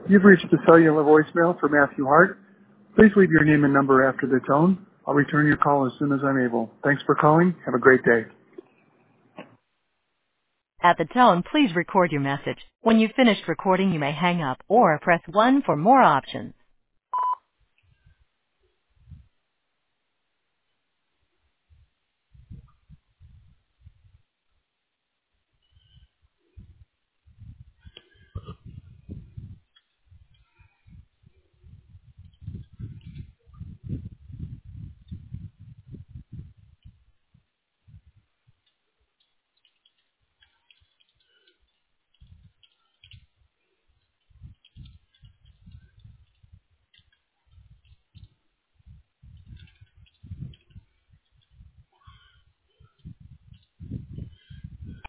You've reached the cellular voicemail for Matthew Hart. Please leave your name and number after the tone. I'll return your call as soon as I'm able. Thanks for calling. Have a great day. At the tone, please record your message. When you've finished recording, you may hang up or press 1 for more options.